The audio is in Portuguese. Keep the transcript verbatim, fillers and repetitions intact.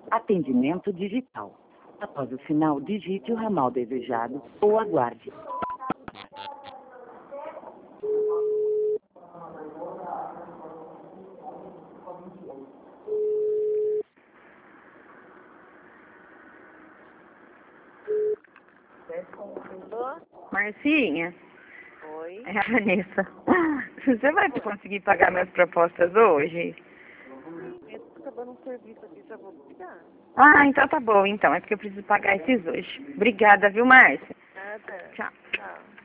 Atendimento digital. Após o sinal, digite o ramal desejado ou aguarde. Marcinha, Oi? é a Vanessa. Você vai conseguir pagar minhas propostas hoje? Eu tô acabando um serviço aqui, já vou ligar. Ah, então tá bom, então. É porque eu preciso pagar esses hoje. Obrigada, viu, Márcia? Nada. Tchau. Tchau.